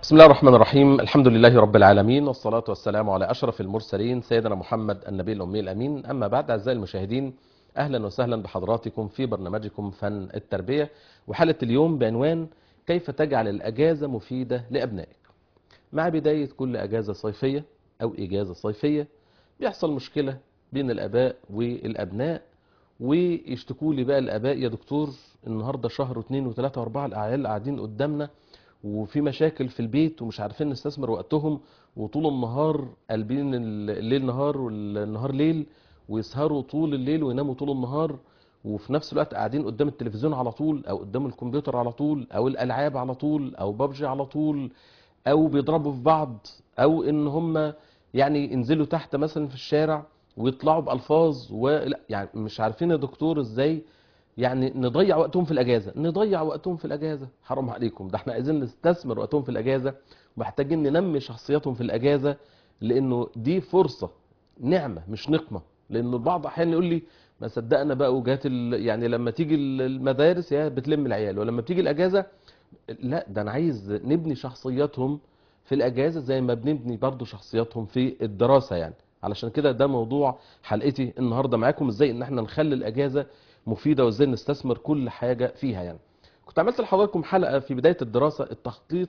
بسم الله الرحمن الرحيم. الحمد لله رب العالمين، والصلاة والسلام على أشرف المرسلين سيدنا محمد النبي الأمي الأمين. أما بعد، أعزائي المشاهدين، أهلا وسهلا بحضراتكم في برنامجكم فن التربية، وحلقة اليوم بعنوان كيف تجعل الأجازة مفيدة لأبنائك. مع بداية كل أجازة صيفية أو إجازة صيفية بيحصل مشكلة بين الآباء والأبناء، ويشتكوا لي بقى الآباء: يا دكتور النهاردة شهر واثنين وثلاثة وأربعة الأعيال قاعدين قدامنا وفي مشاكل في البيت ومش عارفين نستثمر وقتهم، وطول النهار قلبين الليل نهار والنهار ليل، ويسهروا طول الليل ويناموا طول النهار، وفي نفس الوقت قاعدين قدام التلفزيون على طول او قدام الكمبيوتر على طول او الالعاب على طول او بابجي على طول، او بيضربوا في بعض، او ان هم يعني ينزلوا تحت مثلا في الشارع ويطلعوا بألفاظ يعني مش عارفين يا دكتور ازاي يعني نضيع وقتهم في الاجازه. نضيع وقتهم في الاجازه؟ حرام عليكم، ده احنا عايزين نستثمر وقتهم في الاجازه، ومحتاجين ننمي شخصياتهم في الاجازه، لانه دي فرصه، نعمه مش نقمه. لان البعض احيانا يقول لي: ما صدقنا بقى وجات يعني لما تيجي المدارس يا بتلم العيال، ولما بتيجي الاجازه لا، ده انا عايز نبني شخصياتهم في الاجازه زي ما بنبني برضو شخصياتهم في الدراسه يعني. علشان كده ده موضوع حلقتي النهارده معاكم: ازاي ان احنا نخلي الاجازه مفيده، وازاي نستثمر كل حاجه فيها يعني. كنت عملت لحضراتكم حلقه في بدايه الدراسه: التخطيط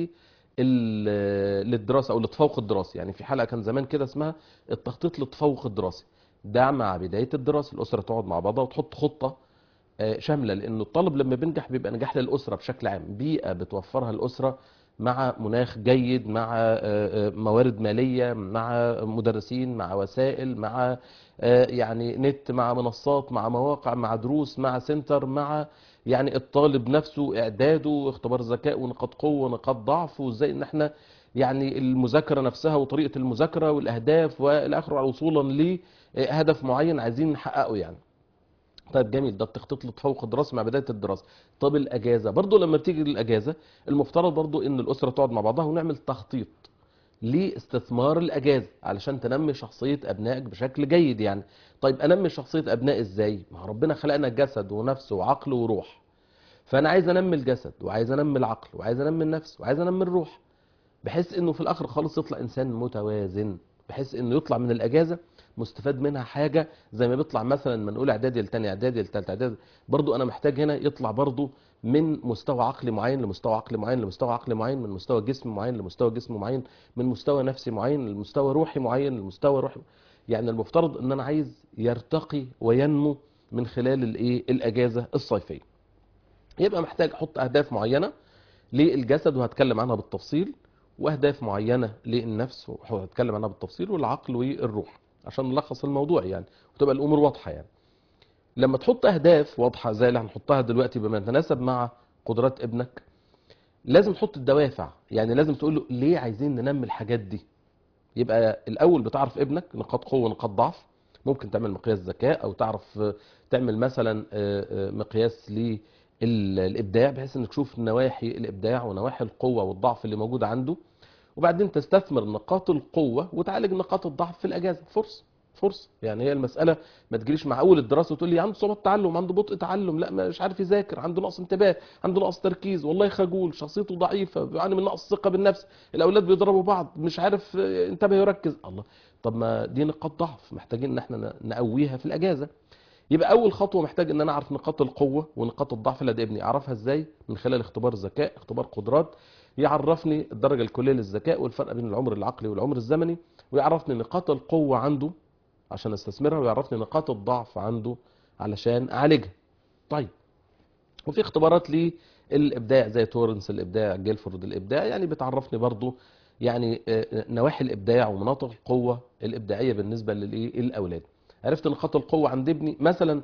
للدراسه او للتفوق الدراسي. يعني في حلقه كان زمان كده اسمها التخطيط للتفوق الدراسي. ده مع بدايه الدراسه الاسره تقعد مع بعضها وتحط خطه شامله، لانه الطالب لما بينجح بيبقى نجاح للاسره بشكل عام، بيئه بتوفرها الاسره مع مناخ جيد، مع موارد ماليه، مع مدرسين، مع وسائل، مع يعني نت، مع منصات، مع مواقع، مع دروس، مع سنتر، مع يعني الطالب نفسه اعداده، اختبار ذكاء ونقاط قوه ونقاط ضعف، وازاي ان احنا يعني المذاكره نفسها وطريقه المذاكره والاهداف والى اخره، وصولا لهدف معين عايزين نحققه يعني. طيب جميل، ده التخطيط للتفوق الدراسي مع بدايه الدراسه. طب الاجازه برضو، لما بتيجي الاجازه المفترض برضو ان الاسره تقعد مع بعضها ونعمل تخطيط لاستثمار الاجازه علشان تنمي شخصيه ابنائك بشكل جيد يعني. طيب انمي شخصيه ابنائي ازاي؟ ما ربنا خلقنا جسد ونفس وعقل وروح، فانا عايز انمي الجسد وعايز انمي العقل وعايز انمي النفس وعايز انمي الروح، بحيث انه في الاخر خالص يطلع انسان متوازن، بحيث انه يطلع من الاجازه مستفاد منها حاجه. زي ما بيطلع مثلا من اولى اعدادي لتاني اعدادي لتالتة اعدادي، برضو انا محتاج هنا يطلع برضو من مستوى عقلي معين لمستوى عقلي معين لمستوى عقلي معين، من مستوى جسم معين لمستوى جسم معين، من مستوى نفسي معين لمستوى روحي معين لمستوى روحي. يعني المفترض ان انا عايز يرتقي وينمو من خلال الاجازه الصيفيه. يبقى محتاج احط اهداف معينه للجسد وهتكلم عنها بالتفصيل، واهداف معينه للنفس وهتكلم عنها بالتفصيل، والعقل والروح، عشان نلخص الموضوع يعني وتبقى الامور واضحه يعني. لما تحط اهداف واضحه زي اللي هنحطها دلوقتي بما يتناسب مع قدرات ابنك، لازم تحط الدوافع. يعني لازم تقول له ليه عايزين ننمي الحاجات دي. يبقى الاول بتعرف ابنك نقاط قوه ونقاط ضعف، ممكن تعمل مقياس ذكاء او تعرف تعمل مثلا مقياس للابداع، بحيث انك تشوف نواحي الابداع ونواحي القوه والضعف اللي موجوده عنده، وبعدين تستثمر نقاط القوه وتعالج نقاط الضعف في الاجازه. فرصه فرصه يعني. هي المساله ما تجريش مع اول الدراسه وتقول لي عنده صعوبه تعلم، عنده بطء تعلم، لا مش عارف يذاكر، عنده نقص انتباه، عنده نقص تركيز، والله خجول، شخصيته ضعيفه، بيعاني من نقص ثقه بالنفس، الاولاد بيضربوا بعض، مش عارف انتبه يركز. الله، طب ما دي نقاط ضعف محتاجين ان احنا نقويها في الاجازه. يبقى اول خطوه محتاج ان انا اعرف نقاط القوه ونقاط الضعف لدى ابني. اعرفها ازاي؟ من خلال اختبار ذكاء، اختبار قدرات، يعرفني الدرجه الكليه للذكاء والفرق بين العمر العقلي والعمر الزمني، ويعرفني نقاط القوه عنده عشان استثمرها، ويعرفني نقاط الضعف عنده علشان اعالجها. طيب، وفي اختبارات للابداع زي تورنس الابداع، جيلفورد الابداع، يعني بتعرفني برضو يعني نواحي الابداع ومناطق القوه الابداعيه بالنسبه للاولاد. عرفت نقاط القوه عند ابني، مثلا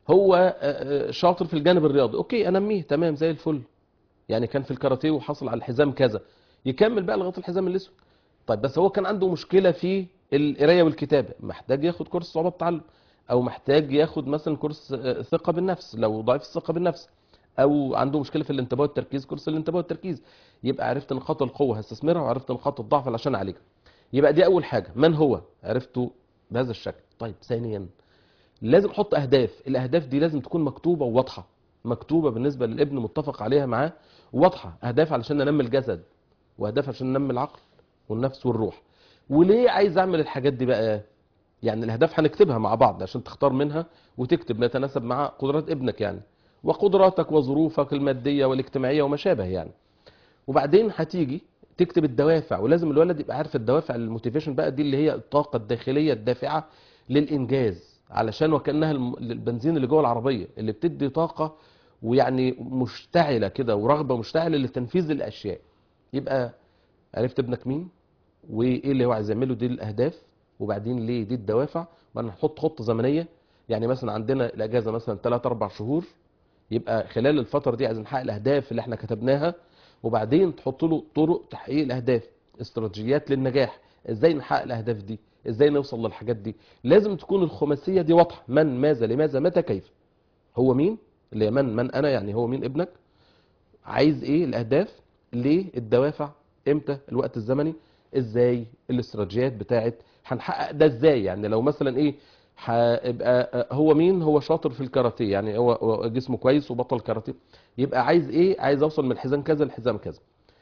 هو شاطر في الجانب الرياضي، اوكي انميه، تمام زي الفل. يعني كان في الكاراتيه وحصل على الحزام كذا، يكمل بقى لغايه الحزام الاسود. طيب بس هو كان عنده مشكله في القرايه والكتابه، محتاج ياخد كورس صعوبات التعلم، او محتاج ياخد مثلا كورس ثقه بالنفس لو ضعيف الثقه بالنفس، او عنده مشكله في الانتباه والتركيز، كورس الانتباه والتركيز. يبقى عرفت نقاط القوه هستثمرها، وعرفت نقاط الضعف علشان اعالجها. يبقى دي اول حاجه، من هو عرفته بهذا الشكل. طيب ثانيا، لازم احط اهداف. الاهداف دي لازم تكون مكتوبه وواضحه، مكتوبه بالنسبه للابن، متفق عليها معاه، واضحه. اهداف علشان ننمي الجسد، واهداف عشان ننمي العقل والنفس والروح. وليه عايز اعمل الحاجات دي بقى؟ يعني الاهداف هنكتبها مع بعض عشان تختار منها وتكتب ما يتناسب مع قدرات ابنك يعني، وقدراتك وظروفك الماديه والاجتماعيه وما شابه يعني. وبعدين هتيجي تكتب الدوافع، ولازم الولد يبقى عارف الدوافع، الموتيفيشن بقى دي اللي هي الطاقه الداخليه الدافعه للانجاز، علشان وكانها البنزين اللي جوه العربيه اللي بتدي طاقه ويعني مشتعله كده ورغبه مشتعله لتنفيذ الاشياء. يبقى عرفت ابنك مين وايه اللي هو عايز يعمله، دي الاهداف، وبعدين ليه، دي الدوافع. وبعدين نحط خطه زمنيه، يعني مثلا عندنا الاجازه مثلا 3 4 شهور، يبقى خلال الفتره دي عايزين نحقق الاهداف اللي احنا كتبناها. وبعدين تحط له طرق تحقيق الاهداف، استراتيجيات للنجاح، ازاي نحقق الاهداف دي، ازاي نوصل للحاجات دي. لازم تكون الخماسيه دي واضحه، من ماذا لماذا متى كيف. هو مين اللي من انا يعني، هو مين ابنك، عايز ايه، الاهداف، ليه، الدوافع، امتى، الوقت الزمني، ازاي، الاستراتيجيات بتاعت هنحقق ده ازاي. يعني لو مثلا ايه، هيبقى هو مين، هو شاطر في الكاراتيه، يعني هو جسمه كويس وبطل كاراتيه، يبقى عايز ايه، عايز اوصل من الحزام كذا للحزام كذا.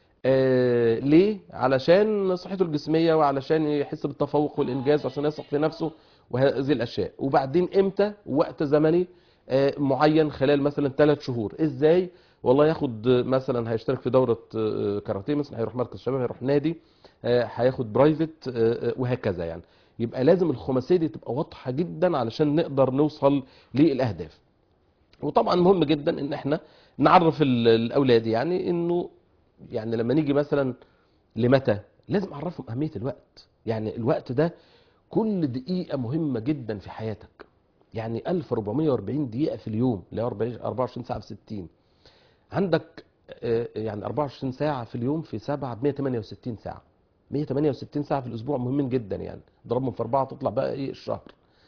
ليه، علشان صحته الجسميه وعلشان يحس بالتفوق والانجاز وعشان يثق في نفسه وهذه الاشياء. وبعدين امتى، وقت زمني معين خلال مثلا 3 شهور. ازاي، والله ياخد مثلا هيشترك في دوره كاراتيه مثلا، هيروح مركز شباب، هيروح نادي، هياخد برايفت وهكذا يعني. يبقى لازم الخماسيه دي تبقى واضحه جدا علشان نقدر نوصل للاهداف. وطبعا مهم جدا ان احنا نعرف الاولاد يعني انه، يعني لما نيجي مثلا لمتى، لازم اعرفهم اهميه الوقت. يعني الوقت ده كل دقيقه مهمه جدا في حياتك. يعني 1440 دقيقه في اليوم، اللي هو 24 ساعه في 60. عندك يعني 24 ساعه في اليوم في 7 ب 168 ساعه. 168 ساعه في الاسبوع مهمين جدا يعني، ضربهم في 4 تطلع بقى ايه الشهر.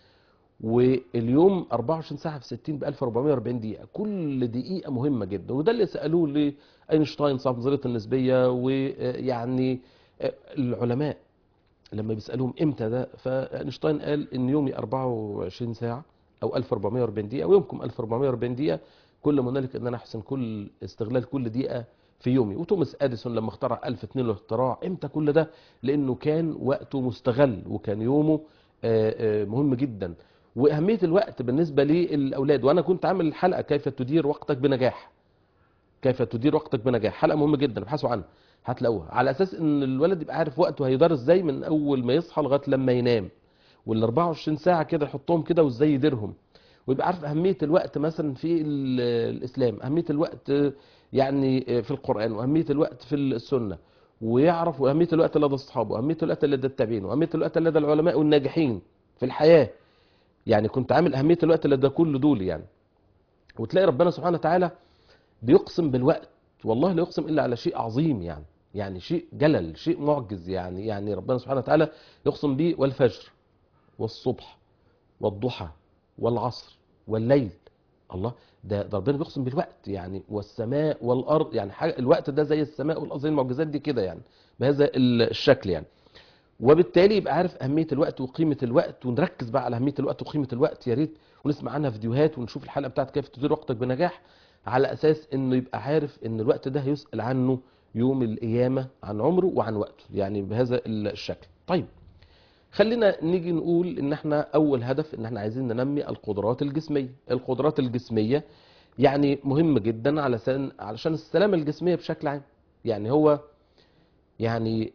واليوم 24 ساعه في 60 ب 1440 دقيقه، كل دقيقه مهمه جدا. وده اللي سالوه لاينشتاين صاحب نظريه النسبيه، ويعني العلماء لما بيسالوهم امتى ده، فاينشتاين قال ان يومي 24 ساعه او 1440 دقيقه، ويومكم 1440 دقيقه، كل ما هنالك ان انا احسن كل استغلال كل دقيقه في يومي. وتوماس اديسون لما اخترع 1002 الاختراع، امتى كل ده؟ لانه كان وقته مستغل وكان يومه مهم جدا. واهميه الوقت بالنسبه للاولاد، وانا كنت عامل حلقه كيف تدير وقتك بنجاح. كيف تدير وقتك بنجاح، حلقه مهمه جدا، ابحثوا عنها هتلاقوها، على اساس ان الولد يبقى عارف وقته هيدار ازاي من اول ما يصحى لغايه لما ينام. وال 24 ساعه كده يحطهم كده وازاي يديرهم. ويبقى عارف اهميه الوقت مثلا في الاسلام، اهميه الوقت يعني في القران، واهميه الوقت في السنه. ويعرف اهميه الوقت لدى اصحابه، واهميه الوقت لدى التابعين، واهميه الوقت لدى العلماء والناجحين في الحياه. يعني كنت عامل اهميه الوقت لدى كل دول يعني. وتلاقي ربنا سبحانه وتعالى بيقسم بالوقت، والله لا يقسم الا على شيء عظيم يعني. يعني شيء جلل، شيء معجز يعني ربنا سبحانه وتعالى يقسم به والفجر والصبح والضحى والعصر والليل. الله، ده ربنا بيقسم بالوقت يعني، والسماء والارض، يعني حاجه الوقت ده زي السماء والارض، زي المعجزات دي كده يعني، بهذا الشكل يعني. وبالتالي يبقى عارف اهميه الوقت وقيمه الوقت، ونركز بقى على اهميه الوقت وقيمه الوقت. يا ريت ونسمع عنها فيديوهات ونشوف الحلقه بتاعت كيف تدير وقتك بنجاح، على اساس انه يبقى عارف ان الوقت ده هيسال عنه يوم القيامه، عن عمره وعن وقته يعني بهذا الشكل. طيب، خلينا نيجي نقول ان احنا اول هدف ان احنا عايزين ننمي القدرات الجسميه. القدرات الجسميه يعني مهم جدا علشان السلامه الجسميه بشكل عام. يعني هو يعني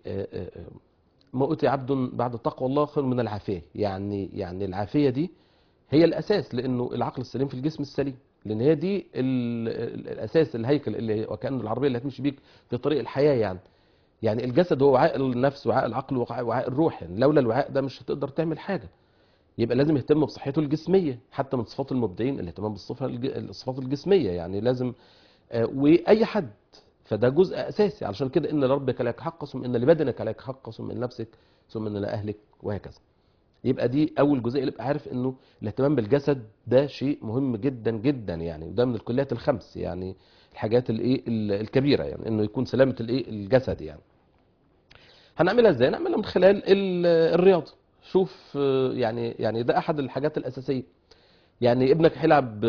ما أوتي عبد بعد تقوى الله خير من العافية. يعني العافية دي هي الأساس، لأنه العقل السليم في الجسم السليم، لأن هي دي الأساس، الهيكل اللي وكأنه العربية اللي هتمشي بيك في طريق الحياة يعني. يعني الجسد هو وعاء النفس وعاء العقل وعاء الروح، يعني لولا الوعاء ده مش هتقدر تعمل حاجة. يبقى لازم يهتم بصحته الجسمية، حتى من صفات المبدعين الاهتمام بالصفات الجسمية يعني لازم. واي حد، فده جزء اساسي. علشان كده ان لربك لك حق، ثم ان لبدنك لك حق، ثم ان نفسك، ثم ان لاهلك، وهكذا. يبقى دي اول جزء، اللي يبقى عارف انه الاهتمام بالجسد ده شيء مهم جدا جدا يعني، وده من الكليات الخمس يعني، الحاجات الايه الكبيره يعني، انه يكون سلامه الايه الجسد يعني. هنعملها ازاي؟ نعملها من خلال الرياضه. شوف يعني ده احد الحاجات الاساسيه. يعني ابنك هيلعب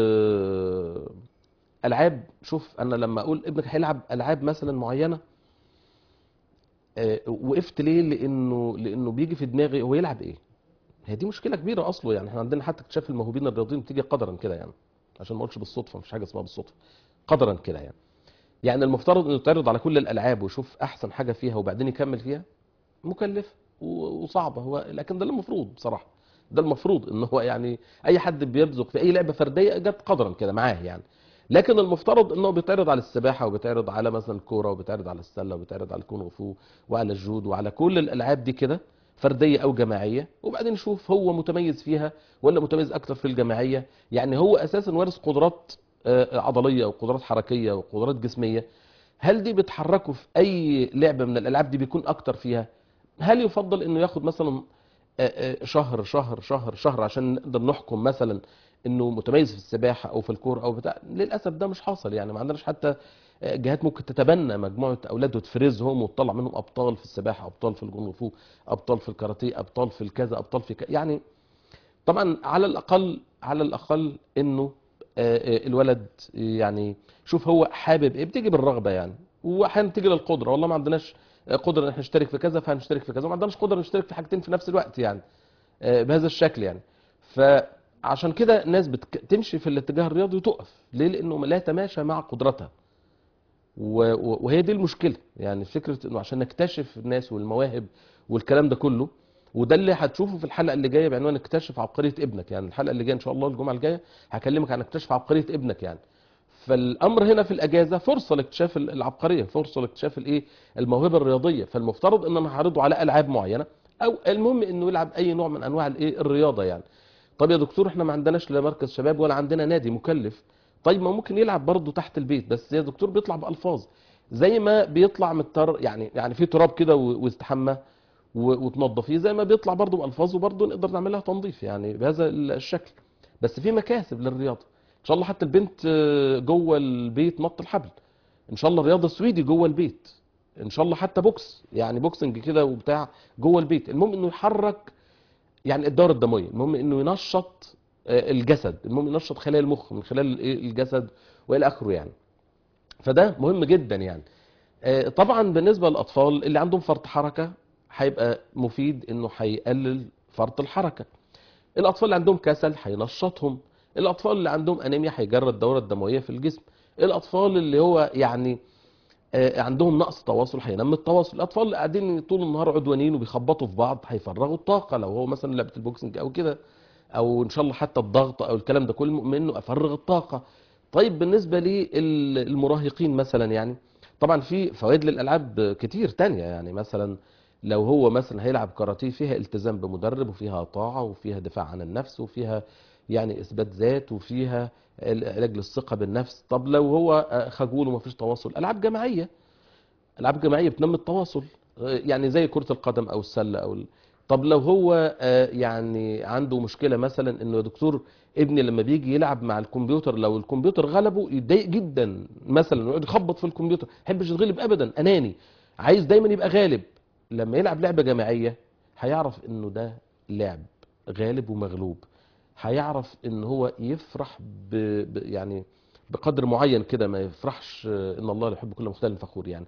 العاب. شوف انا لما اقول ابنك هيلعب العاب مثلا معينه، وقفت ليه؟ لانه بيجي في دماغي هو يلعب ايه. هي دي مشكله كبيره اصله، يعني احنا عندنا حتى اكتشاف الموهوبين الرياضيين بتيجي قدرا كده يعني، عشان ما اقولش بالصدفه، مفيش حاجه اسمها بالصدفه، قدرا كده يعني. يعني المفترض انه يتعرض على كل الالعاب ويشوف احسن حاجه فيها وبعدين يكمل فيها، مكلفه وصعبه، هو لكن ده المفروض بصراحه، ده المفروض ان هو يعني اي حد بيبزق في اي لعبه فرديه جت قدرا كده معاه يعني. لكن المفترض انه بيتعرض على السباحه وبيتعرض على مثلا الكوره وبيتعرض على السله وبيتعرض على الكونغ فو وعلى الجود وعلى كل الالعاب دي كده، فرديه او جماعيه، وبعدين نشوف هو متميز فيها ولا متميز اكتر في الجماعيه. يعني هو اساسا وارث قدرات عضليه وقدرات حركيه وقدرات جسميه، هل دي بتحركه في اي لعبه من الالعاب دي بيكون اكتر فيها؟ هل يفضل انه ياخد مثلا شهر عشان نقدر نحكم مثلا انه متميز في السباحه او في الكوره او بتاع؟ للاسف ده مش حاصل يعني. ما عندناش حتى جهات ممكن تتبنى مجموعه اولاد وتفرزهم وتطلع منهم ابطال في السباحه، ابطال في الكونغ فو، ابطال في الكاراتيه، ابطال في الكذا، ابطال في كذا يعني. طبعا على الاقل، على الاقل انه الولد يعني شوف هو حابب ايه، بتيجي بالرغبه يعني، واحيانا بتيجي للقدره، والله ما عندناش قدره ان احنا نشترك في كذا فهنشترك في كذا، وما عندناش قدره نشترك في حاجتين في نفس الوقت يعني بهذا الشكل يعني. فعشان كده الناس بتمشي في الاتجاه الرياضي وتقف ليه؟ لانه لا يتماشى مع قدرتها. وهي دي المشكله يعني، فكره انه عشان نكتشف الناس والمواهب والكلام ده كله. وده اللي هتشوفه في الحلقه اللي جايه بعنوان اكتشف عبقريه ابنك. يعني الحلقه اللي جايه ان شاء الله الجمعه الجايه هكلمك عن اكتشف عبقريه ابنك يعني. فالامر هنا في الاجازه فرصه لاكتشاف العبقريه، فرصه لاكتشاف الايه، الموهبه الرياضيه. فالمفترض ان انا هعرضه على العاب معينه، او المهم انه يلعب اي نوع من انواع الايه، الرياضه يعني. طب يا دكتور احنا ما عندناش لا مركز شباب ولا عندنا نادي مكلف. طيب ما ممكن يلعب برضه تحت البيت، بس يا دكتور بيطلع بالفاظ زي ما بيطلع من يعني في تراب كده ويستحمى وتنظفيه، زي ما بيطلع برضه بالفاظ وبرضه نقدر نعمل لها تنظيف يعني بهذا الشكل. بس في مكاسب للرياضه ان شاء الله. حتى البنت جوه البيت نط الحبل، ان شاء الله رياضه سويدي جوه البيت، ان شاء الله حتى بوكس يعني بوكسنج كده وبتاع جوه البيت. المهم انه يحرك يعني الدوره الدمويه، المهم انه ينشط الجسد، المهم ينشط خلايا المخ من خلال الجسد والى اخره يعني. فده مهم جدا يعني. طبعا بالنسبه للاطفال اللي عندهم فرط حركه هيبقى مفيد انه هيقلل فرط الحركه. الاطفال اللي عندهم كسل هينشطهم. الاطفال اللي عندهم انيميا هيجري الدوره الدمويه في الجسم. الاطفال اللي هو يعني عندهم نقص تواصل هينمي التواصل. الاطفال اللي قاعدين طول النهار عدوانيين وبيخبطوا في بعض هيفرغوا الطاقه، لو هو مثلا لعبه البوكسنج او كده، او ان شاء الله حتى الضغط او الكلام ده كله منه افرغ الطاقه. طيب بالنسبه للمراهقين مثلا يعني، طبعا في فوائد للالعاب كتير تانية يعني. مثلا لو هو مثلا هيلعب كاراتيه، فيها التزام بمدرب وفيها طاعه وفيها دفاع عن النفس وفيها يعني اثبات ذات وفيها علاج للثقه بالنفس. طب لو هو خجول ومفيش تواصل، العاب جماعيه، العاب جماعيه بتنمي التواصل يعني زي كره القدم او السله طب لو هو يعني عنده مشكله مثلا انه يا دكتور ابني لما بيجي يلعب مع الكمبيوتر لو الكمبيوتر غلبه يتضايق جدا مثلا ويقعد يخبط في الكمبيوتر، ما يحبش يتغلب ابدا، اناني، عايز دايما يبقى غالب. لما يلعب لعبه جماعيه هيعرف انه ده لعب غالب ومغلوب، هيعرف ان هو يفرح يعني بقدر معين كده، ما يفرحش ان الله لا يحب كل مختال فخور يعني.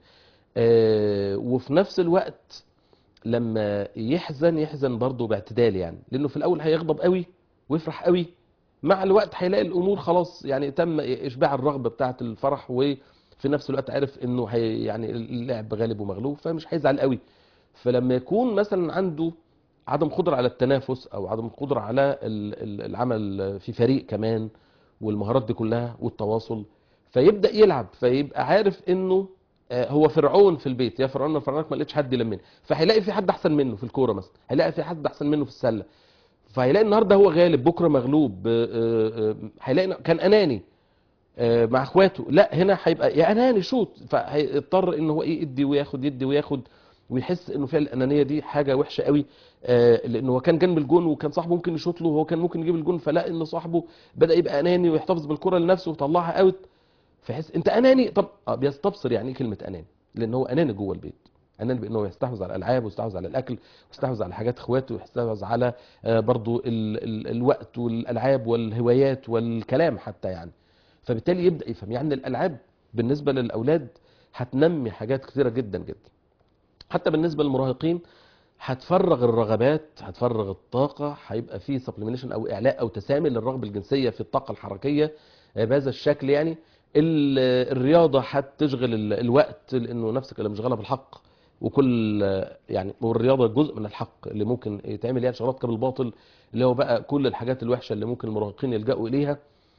وفي نفس الوقت لما يحزن يحزن برضه باعتدال يعني، لانه في الاول هيغضب قوي ويفرح قوي، مع الوقت هيلاقي الامور خلاص يعني تم اشباع الرغبه بتاعه الفرح، وفي نفس الوقت عارف انه يعني اللعب غالب ومغلوب فمش هيزعل قوي. فلما يكون مثلا عنده عدم قدره على التنافس او عدم قدره على العمل في فريق كمان والمهارات دي كلها والتواصل، فيبدا يلعب فيبقى عارف انه هو فرعون في البيت، يا فرعون فرعونك ما لقيتش حد يلمني، فهيلاقي في حد احسن منه في الكوره مثلا، هيلاقي في حد احسن منه في السله، فهيلاقي النهارده هو غالب بكره مغلوب. هيلاقي كان اناني مع اخواته، لا هنا هيبقى يا اناني شوط، فهيضطر ان هو ايه يدي وياخد يدي وياخد، ويحس انه فعلا الانانيه دي حاجه وحشه قوي. لانه هو كان جنب الجون وكان صاحبه ممكن يشوط له وهو كان ممكن يجيب الجون، فلا ان صاحبه بدا يبقى اناني ويحتفظ بالكره لنفسه ويطلعها اوت، فيحس انت اناني. طب بيستبصر يعني ايه كلمه اناني، لان هو اناني جوه البيت، اناني بانه يستحوذ على الالعاب ويستحوذ على الاكل ويستحوذ على حاجات اخواته ويستحوذ على برضو الوقت والالعاب والهوايات والكلام حتى يعني. فبالتالي يبدا يفهم يعني الالعاب بالنسبه للاولاد هتنمي حاجات كثيره جدا جدا، حتى بالنسبه للمراهقين هتفرغ الرغبات، هتفرغ الطاقه، هيبقى في سبليميشن او اعلاء او تسامي للرغبه الجنسيه في الطاقه الحركيه بهذا الشكل يعني. الرياضه هتشغل الوقت، لانه نفسك اللي مشغلها بالحق، وكل يعني والرياضه جزء من الحق اللي ممكن يتعمل يعني شغلات قبل الباطل، اللي هو بقى كل الحاجات الوحشه اللي ممكن المراهقين يلجأوا اليها.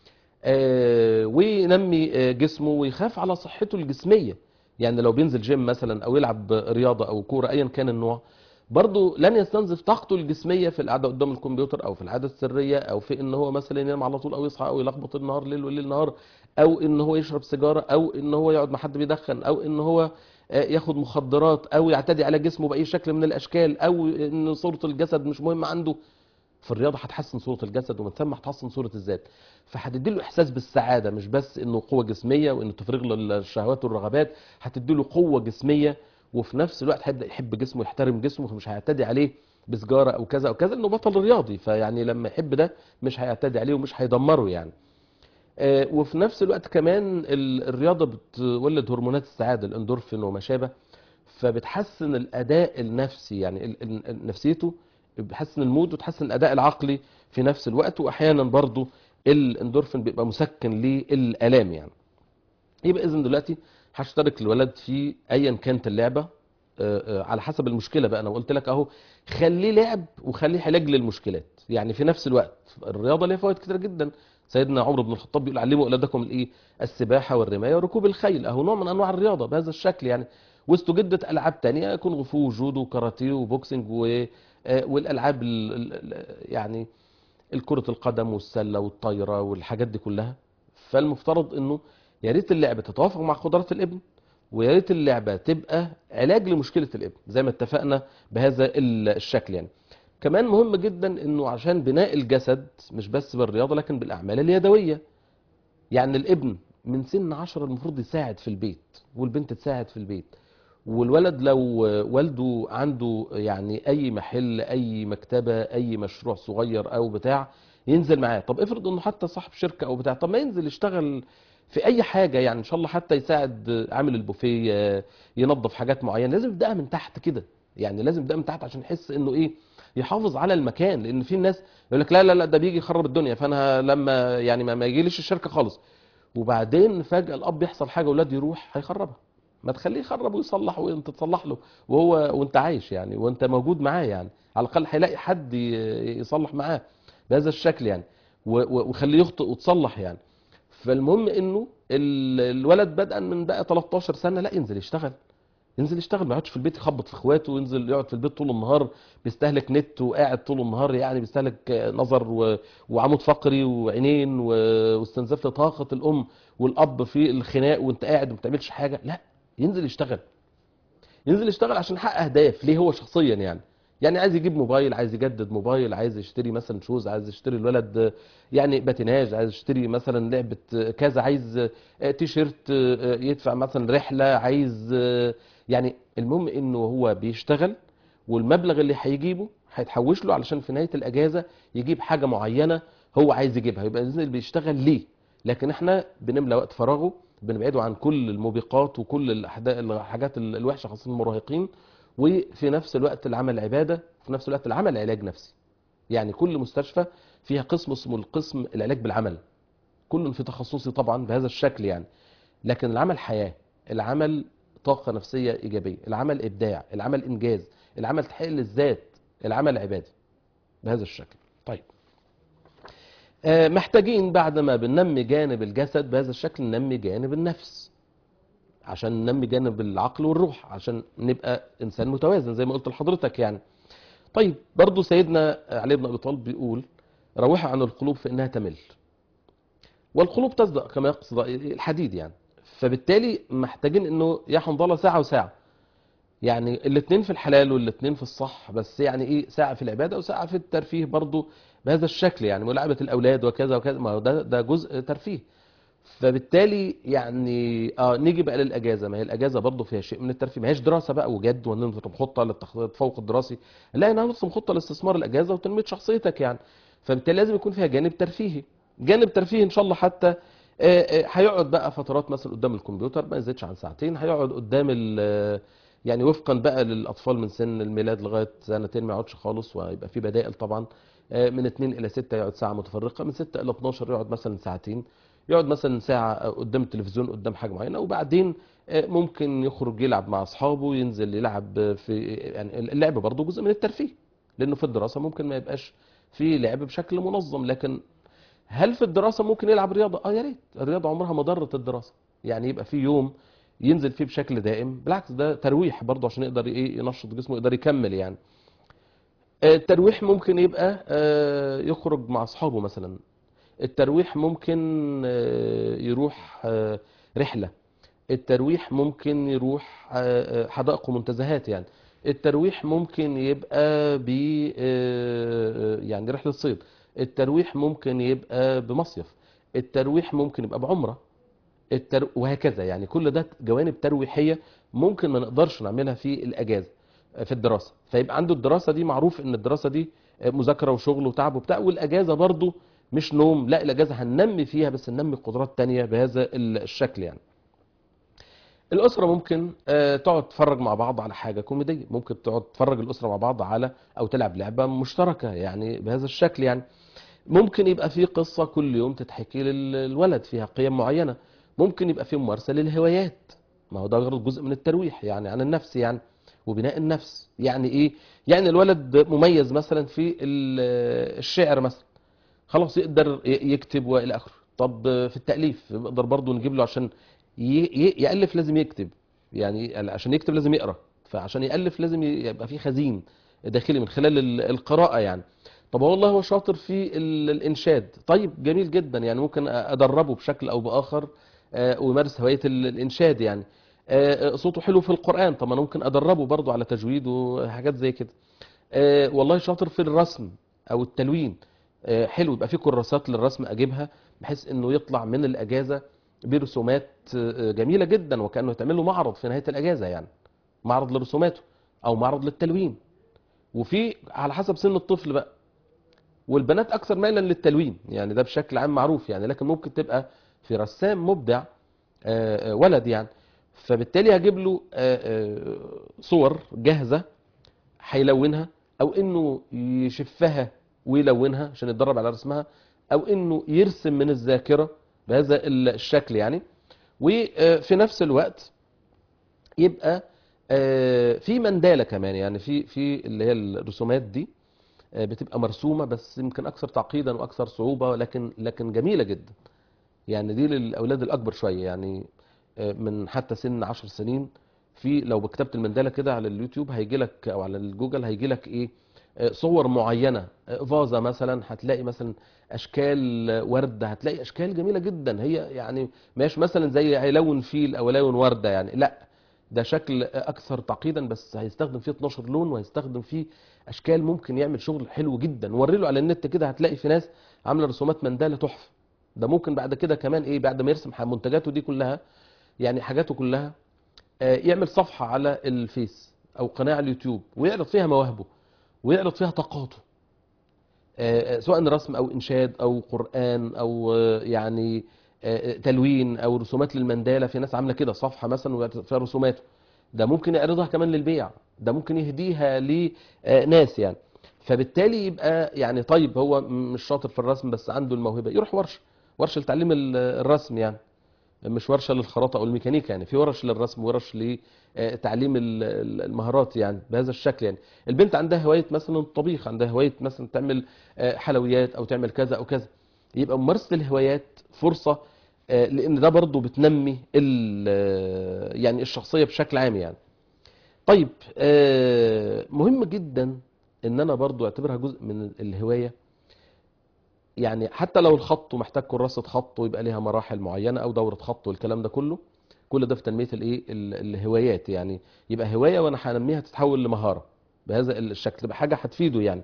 وينمي جسمه ويخاف على صحته الجسميه. يعني لو بينزل جيم مثلا او يلعب رياضه او كوره ايا كان النوع، برضه لن يستنزف طاقته الجسميه في القعده قدام الكمبيوتر او في العاده السريه او في ان هو مثلا ينام على طول او يصحى او يلخبط النهار ليل والليل نهار، او ان هو يشرب سيجاره او ان هو يقعد مع حد بيدخن او ان هو ياخد مخدرات او يعتدي على جسمه باي شكل من الاشكال، او ان صوره الجسد مش مهمه عنده. فالرياضه هتحسن صوره الجسد ومن ثم هتحسن صوره الذات. فهتدي له احساس بالسعاده، مش بس انه قوه جسميه وانه تفرغ له الشهوات والرغبات، هتدي له قوه جسميه، وفي نفس الوقت هيبدا يحب جسمه ويحترم جسمه، فمش هيعتدي عليه بسجاره او كذا او كذا، انه بطل رياضي، فيعني لما يحب ده مش هيعتدي عليه ومش هيدمره يعني. وفي نفس الوقت كمان الرياضه بتولد هرمونات السعاده، الاندورفين وما شابه، فبتحسن الاداء النفسي يعني نفسيته، بتحسن المود وتحسن الاداء العقلي في نفس الوقت. واحيانا برضو الاندورفين بيبقى مسكن للالام يعني. يبقى اذا دلوقتي هشترك الولد في ايا كانت اللعبه على حسب المشكله بقى. انا قلت لك اهو، خليه لعب وخليه علاج للمشكلات يعني. في نفس الوقت الرياضه ليها فوائد كتيره جدا. سيدنا عمر بن الخطاب بيقول علموا اولادكم الايه؟ السباحه والرمايه وركوب الخيل، اهو نوع من انواع الرياضه بهذا الشكل يعني. واستجدت العاب تانية، كونغ فو وجودو وكاراتيه وبوكسنج والالعاب يعني الكرة القدم والسلة والطايرة والحاجات دي كلها. فالمفترض انه يا ريت اللعبة تتوافق مع قدرات الابن، ويا ريت اللعبة تبقى علاج لمشكلة الابن زي ما اتفقنا بهذا الشكل يعني. كمان مهم جدا انه عشان بناء الجسد مش بس بالرياضة لكن بالاعمال اليدوية. يعني الابن من سن 10 المفروض يساعد في البيت، والبنت تساعد في البيت. والولد لو والده عنده يعني اي محل اي مكتبة اي مشروع صغير او بتاع، ينزل معاه. طب افرض انه حتى صاحب شركة او بتاع، طب ما ينزل يشتغل في اي حاجة يعني، ان شاء الله حتى يساعد عامل البوفيه، ينظف حاجات معينة. لازم يبدأها من تحت كده يعني، لازم يبدأها من تحت عشان يحس انه ايه، يحافظ على المكان. لان في ناس يقول لك لا لا لا ده بيجي يخرب الدنيا، فانا لما يعني ما يجيليش الشركة خالص. وبعدين فجأة الاب يحصل حاجة ولاد يروح هيخربها. ما تخليه يخرب ويصلح وانت تصلح له وانت عايش يعني، وانت موجود معاه يعني. على الاقل هيلاقي حد يصلح معاه بهذا الشكل يعني، وخليه يخطئ وتصلح يعني. فالمهم انه الولد بدءا من بقى 13 سنه لا ينزل يشتغل، ينزل يشتغل، ما يقعدش في البيت يخبط في اخواته، وينزل يقعد في البيت طول النهار بيستهلك نت، وقاعد طول النهار يعني بيستهلك نظر وعمود فقري وعينين واستنزاف لطاقه الام والاب في الخناق وانت قاعد وما بتعملش حاجه. لا، ينزل يشتغل، ينزل يشتغل عشان يحقق اهداف ليه هو شخصيا يعني. يعني عايز يجيب موبايل، عايز يجدد موبايل، عايز يشتري مثلا شوز، عايز يشتري الولد يعني باتيناج، عايز يشتري مثلا لعبة كذا، عايز تيشيرت، يدفع مثلا رحلة، عايز يعني المهم انه هو بيشتغل، والمبلغ اللي هيجيبه هيتحوش له علشان في نهاية الاجازة يجيب حاجة معينة هو عايز يجيبها. يبقى نزل بيشتغل ليه. لكن احنا بنملى وقت فراغه، بنبعده عن كل الموبقات وكل الحاجات الوحشه خاصه المراهقين. وفي نفس الوقت العمل عباده، وفي نفس الوقت العمل علاج نفسي. يعني كل مستشفى فيها قسم اسمه القسم العلاج بالعمل، كل في تخصصي طبعا بهذا الشكل يعني. لكن العمل حياه، العمل طاقه نفسيه ايجابيه، العمل ابداع، العمل انجاز، العمل تحقيق للذات، العمل عباده بهذا الشكل. طيب محتاجين بعد ما بننمي جانب الجسد بهذا الشكل ننمي جانب النفس، عشان ننمي جانب العقل والروح، عشان نبقى انسان متوازن زي ما قلت لحضرتك يعني. طيب برضو سيدنا علي بن ابي طالب بيقول روحوا عن القلوب فانها تمل، والقلوب تصدأ كما يقصد الحديد يعني. فبالتالي محتاجين انه يا حنظله ساعه وساعه، يعني الاثنين في الحلال والاثنين في الصح، بس يعني ايه، ساعه في العباده وساعه في الترفيه برضو بهذا الشكل يعني، ملاعبه الاولاد وكذا وكذا، ما هو ده جزء ترفيه. فبالتالي يعني نيجي بقى للاجازه، ما هي الاجازه برضه فيها شيء من الترفيه، ما هيش دراسه بقى وجد وننظم خطه للتفوق الدراسي، لا انا هنرسم خطه لاستثمار الاجازه وتنميه شخصيتك يعني. فبالتالي لازم يكون فيها جانب ترفيهي، جانب ترفيهي ان شاء الله حتى هيقعد بقى فترات مثلا قدام الكمبيوتر ما يزيدش عن ساعتين، هيقعد قدام يعني وفقا بقى للاطفال من سن الميلاد لغايه سنتين ما يقعدش خالص، ويبقى في بدائل طبعا. من 2 الى 6 يقعد ساعه متفرقه، من 6 الى 12 يقعد مثلا ساعتين، يقعد مثلا ساعه قدام التلفزيون قدام حاجه معينه، وبعدين ممكن يخرج يلعب مع اصحابه، ينزل يلعب في، يعني اللعب برضه جزء من الترفيه، لانه في الدراسه ممكن ما يبقاش في لعب بشكل منظم. لكن هل في الدراسه ممكن يلعب رياضه؟ اه يا ريت، الرياضه عمرها ما ضرت الدراسه. يعني يبقى في يوم ينزل فيه بشكل دائم، بالعكس ده ترويح برضه عشان يقدر ايه ينشط جسمه، يقدر يكمل يعني. الترويح ممكن يبقى يخرج مع اصحابه مثلا. الترويح ممكن يروح رحله. الترويح ممكن يروح حدائق ومنتزهات يعني. الترويح ممكن يبقى ب يعني رحلة صيد. الترويح ممكن يبقى بمصيف. الترويح ممكن يبقى بعمرة. وهكذا يعني. كل ده جوانب ترويحية ممكن ما نقدرش نعملها في الأجازة في الدراسة. فيبقى عنده الدراسة دي، معروف ان الدراسة دي مذاكرة وشغل وتعب وبتاع، والأجازة برضو مش نوم، لا الأجازة هننمي فيها بس ننمي قدرات تانية بهذا الشكل يعني. الأسرة ممكن تقعد تتفرج مع بعض على حاجة كوميدية، ممكن تقعد تتفرج الأسرة مع بعض على أو تلعب لعبة مشتركة يعني بهذا الشكل يعني. ممكن يبقى في قصة كل يوم تتحكي للولد فيها قيم معينة. ممكن يبقى في ممارسة للهوايات، ما هو ده برضه جزء من الترويح يعني عن النفس يعني، وبناء النفس. يعني إيه؟ يعني الولد مميز مثلا في الشعر مثلا، خلاص يقدر يكتب والى اخره. طب في التاليف نقدر برضه نجيب له عشان يالف لازم يكتب، يعني عشان يكتب لازم يقرا، فعشان يالف لازم يبقى في خزين داخلي من خلال القراءه يعني. طب والله هو شاطر في الانشاد، طيب جميل جدا، يعني ممكن ادربه بشكل او باخر ويمارس هوايه الانشاد يعني. صوته حلو في القران، طب انا ممكن ادربه برضه على تجويد وحاجات زي كده. والله شاطر في الرسم او التلوين، حلو، يبقى في كراسات للرسم اجيبها، بحيث انه يطلع من الاجازه برسومات جميله جدا، وكانه يتعمل له معرض في نهايه الاجازه يعني، معرض لرسوماته او معرض للتلوين. وفي على حسب سن الطفل بقى، والبنات اكثر ميلا للتلوين يعني، ده بشكل عام معروف يعني. لكن ممكن تبقى في رسام مبدع ولد يعني، فبالتالي هجيب له صور جاهزه هيلونها، او انه يشفها ويلونها عشان يتدرب على رسمها، او انه يرسم من الذاكره بهذا الشكل يعني. وفي نفس الوقت يبقى في منداله كمان يعني، في اللي هي الرسومات دي بتبقى مرسومه بس يمكن اكثر تعقيدا واكثر صعوبه، لكن جميله جدا يعني. دي للاولاد الاكبر شويه يعني، من حتى سن 10 سنين. في لو كتبت المنداله كده على اليوتيوب هيجي لك، او على الجوجل هيجي لك ايه، صور معينه، فازه مثلا هتلاقي مثلا اشكال ورده، هتلاقي اشكال جميله جدا هي يعني، مش مثلا زي هيلون فيل او يلون ورده يعني، لا ده شكل اكثر تعقيدا، بس هيستخدم فيه 12 لون، وهيستخدم فيه اشكال، ممكن يعمل شغل حلو جدا. وري له على النت كده هتلاقي في ناس عامله رسومات منداله تحفه. ده ممكن بعد كده كمان ايه، بعد ما يرسم منتجاته دي كلها يعني حاجاته كلها، يعمل صفحة على الفيس او قناة على اليوتيوب ويعرض فيها مواهبه ويعرض فيها طاقاته، سواء رسم او انشاد او قرآن او يعني تلوين او رسومات للمندالة. في ناس عاملة كده صفحة مثلا ويعرض فيها رسوماته. ده ممكن يعرضها كمان للبيع، ده ممكن يهديها لناس يعني. فبالتالي يبقى يعني، طيب هو مش شاطر في الرسم بس عنده الموهبة، يروح ورشة لتعليم الرسم يعني، مش ورشه للخراطه او الميكانيكا يعني، في ورش للرسم، ورش لتعليم المهارات يعني بهذا الشكل يعني. البنت عندها هوايه مثلا الطبيخ، عندها هوايه مثلا تعمل حلويات او تعمل كذا او كذا، يبقى ممارسه الهوايات فرصه، لان ده برضو بتنمي يعني الشخصيه بشكل عام يعني. طيب مهم جدا ان انا برضو اعتبرها جزء من الهوايه يعني. حتى لو الخط ومحتاج كراسة خط ويبقى ليها مراحل معينة او دورة خط والكلام ده كله، كل ده في تنمية الايه الهوايات يعني. يبقى هواية وانا هنميها تتحول لمهارة بهذا الشكل، تبقى حاجة هتفيده يعني.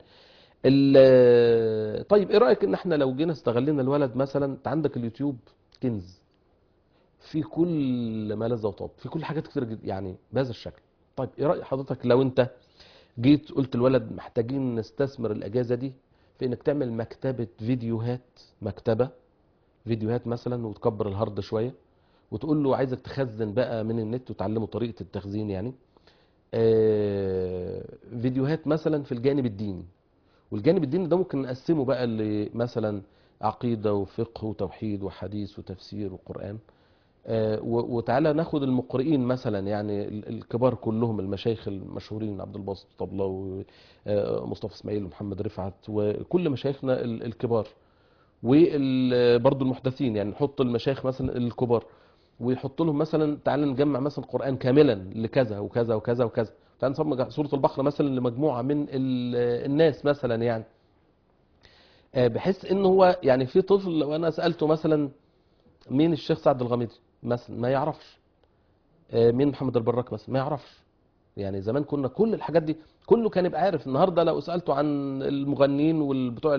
طيب ايه رأيك ان احنا لو جينا استغلينا الولد مثلا، انت عندك اليوتيوب كنز في كل ما لذ وطاب، في كل حاجات كتير جدا يعني بهذا الشكل. طيب ايه رأي حضرتك لو انت جيت قلت الولد محتاجين نستثمر الاجازه دي في انك تعمل مكتبه فيديوهات، مكتبه فيديوهات مثلا، وتكبر الهارد شويه، وتقول له عايزك تخزن بقى من النت وتعلمه طريقه التخزين يعني. فيديوهات مثلا في الجانب الديني، والجانب الديني ده ممكن نقسمه بقى لمثلا عقيدة وفقه وتوحيد وحديث وتفسير وقرآن. وتعالى ناخد المقرئين مثلا، يعني الكبار كلهم، المشايخ المشهورين، عبد الباسط طبلة ومصطفى اسماعيل ومحمد رفعت وكل مشايخنا الكبار، وبرضه المحدثين، يعني نحط المشايخ مثلا الكبار ويحط لهم مثلا تعالى نجمع مثلا قرآن كاملا لكذا وكذا وكذا وكذا، تعالى نصمم سورة البقرة مثلا لمجموعة من الناس مثلا، يعني بحيث ان هو يعني في طفل لو انا سألته مثلا مين الشيخ سعد الغامدي مثلا ما يعرفش، مين محمد البراك مثلا ما يعرفش. يعني زمان كنا كل الحاجات دي كله كان يبقى عارف. النهارده لو سالته عن المغنيين والبتوع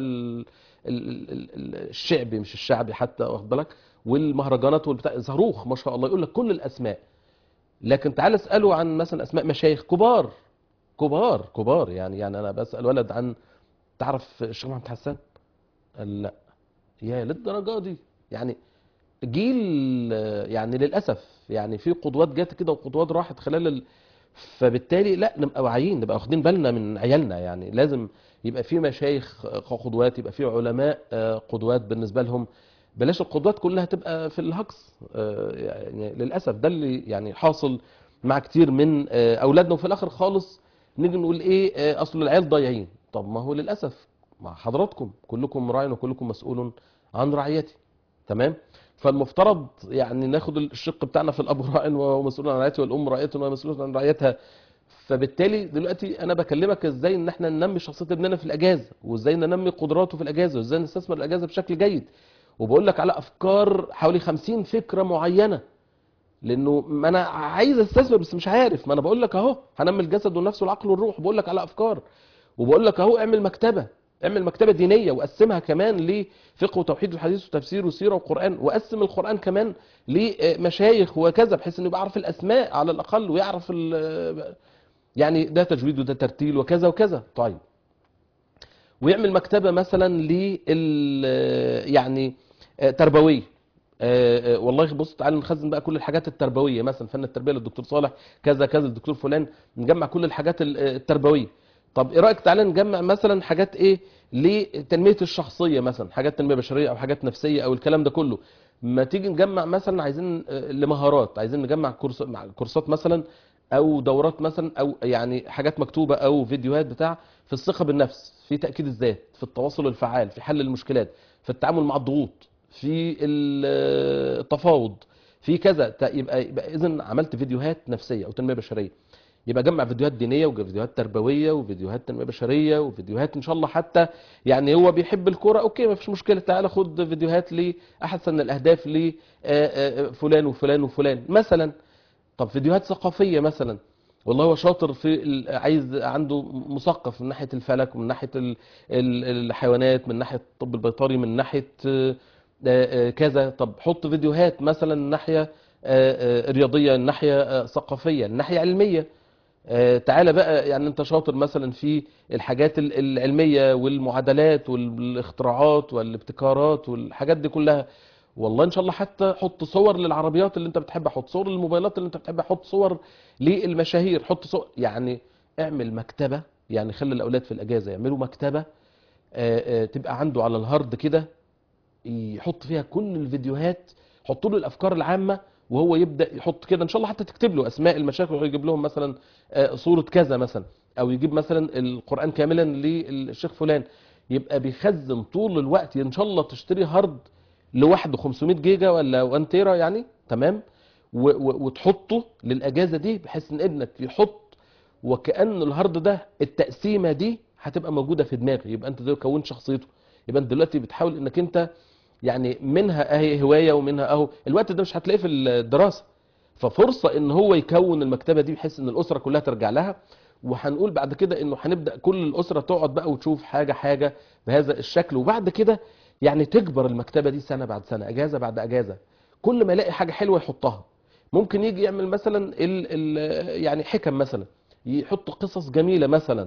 الشعبي مش الشعبي حتى، واخد بالك، والمهرجانات والبتاع، صاروخ ما شاء الله يقول لك كل الاسماء. لكن تعال اساله عن مثلا اسماء مشايخ كبار كبار كبار، يعني انا بسال ولد عن تعرف الشيخ محمد حسان؟ قال لا. يا للدرجه دي يعني جيل، يعني للاسف يعني في قدوات جت كده وقدوات راحت خلال فبالتالي لا نبقى واعيين، نبقى واخدين بالنا من عيالنا. يعني لازم يبقى في مشايخ قدوات، يبقى في علماء قدوات بالنسبه لهم. بلاش القدوات كلها تبقى في الهجص، يعني للاسف ده اللي يعني حاصل مع كتير من اولادنا. وفي الاخر خالص نيجي نقول ايه، اصل العيال ضايعين. طب ما هو للاسف مع حضراتكم كلكم راع وكلكم مسؤول عن رعيته، تمام. فالمفترض يعني ناخد الشق بتاعنا في الاب راع ومسؤول عن رعيته، والام راعيه ومسؤول عن رعيتها. فبالتالي دلوقتي انا بكلمك ازاي ان احنا ننمي شخصيه ابننا في الاجازه، وازاي ننمي قدراته في الاجازه، وازاي نستثمر الاجازه بشكل جيد. وبقول لك على افكار حوالي 50 فكره معينه، لانه ما انا عايز استثمر بس مش عارف. ما انا بقول لك اهو هنمي الجسد والنفس والعقل والروح، بقول لك على افكار. وبقول لك اهو اعمل مكتبه، اعمل مكتبه دينيه وقسمها كمان لفقه وتوحيد وحديث وتفسير وسيره وقران، وقسم القران كمان لمشايخ وكذا، بحيث انه يبقى يعرف الاسماء على الاقل، ويعرف يعني ده تجويد وده ترتيل وكذا وكذا. طيب، ويعمل مكتبه مثلا يعني تربويه. والله بص تعالى نخزن بقى كل الحاجات التربويه، مثلا فن التربيه للدكتور صالح كذا كذا، الدكتور فلان، نجمع كل الحاجات التربويه. طب ايه رايك تعالى نجمع مثلا حاجات ايه لتنميه الشخصيه، مثلا حاجات تنميه بشريه او حاجات نفسيه او الكلام ده كله. ما تيجي نجمع مثلا عايزين لمهارات، عايزين نجمع كورسات مثلا او دورات مثلا، او يعني حاجات مكتوبه او فيديوهات بتاع في الثقه بالنفس، في تاكيد الذات، في التواصل الفعال، في حل المشكلات، في التعامل مع الضغوط، في التفاوض، في كذا. يبقى اذا عملت فيديوهات نفسيه او تنميه بشريه. يبقى جمع فيديوهات دينيه وفيديوهات تربويه وفيديوهات تنميه بشريه وفيديوهات ان شاء الله حتى يعني هو بيحب الكوره، اوكي ما فيش مشكله، تعالى خد فيديوهات لاحسن الاهداف لفلان وفلان وفلان مثلا. طب فيديوهات ثقافيه مثلا، والله هو شاطر في عايز عنده مثقف من ناحيه الفلك ومن ناحيه الحيوانات، من ناحيه الطب البيطري، من ناحيه كذا. طب حط فيديوهات مثلا ناحيه رياضيه، ناحيه ثقافيه، ناحيه علميه. تعالى بقى يعني انت شاطر مثلا في الحاجات العلميه والمعادلات والاختراعات والابتكارات والحاجات دي كلها، والله ان شاء الله حتى حط صور للعربيات اللي انت بتحبها، حط صور للموبايلات اللي انت بتحبها، حط صور للمشاهير، حط صور، يعني اعمل مكتبه. يعني خلي الاولاد في الاجازه يعملوا مكتبه تبقى عنده على الهارد كده، يحط فيها كل الفيديوهات، حط له الافكار العامه، وهو يبدا يحط كده ان شاء الله حتى تكتب له اسماء المشايخ ويجيب لهم مثلا صوره كذا مثلا، او يجيب مثلا القران كاملا للشيخ فلان. يبقى بيخزن طول الوقت، ان شاء الله تشتري هارد لوحده 500 جيجا ولا 1 تيرا يعني، تمام. وتحطه للاجازه دي، بحيث ان ابنك يحط وكأن الهارد ده التقسيمه دي هتبقى موجوده في دماغه، يبقى انت ده كونت شخصيته. يبقى انت دلوقتي بتحاول انك انت يعني منها اهي هوايه ومنها اهو الوقت ده مش هتلاقيه في الدراسه، ففرصه ان هو يكون المكتبه دي بحيث ان الاسره كلها ترجع لها. وهنقول بعد كده انه هنبدا كل الاسره تقعد بقى وتشوف حاجه حاجه بهذا الشكل، وبعد كده يعني تكبر المكتبه دي سنه بعد سنه، اجازه بعد اجازه، كل ما يلاقي حاجه حلوه يحطها. ممكن يجي يعمل مثلا يعني حكم مثلا، يحط قصص جميله مثلا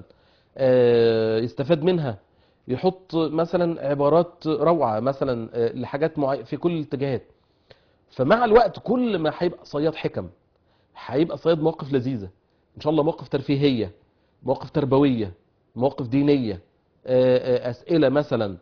يستفاد منها، يحط مثلا عبارات روعه مثلا لحاجات في كل الاتجاهات. فمع الوقت كل ما هيبقى صياد حكم، هيبقى صياد مواقف لذيذه، ان شاء الله مواقف ترفيهيه، مواقف تربويه، مواقف دينيه، اسئله مثلا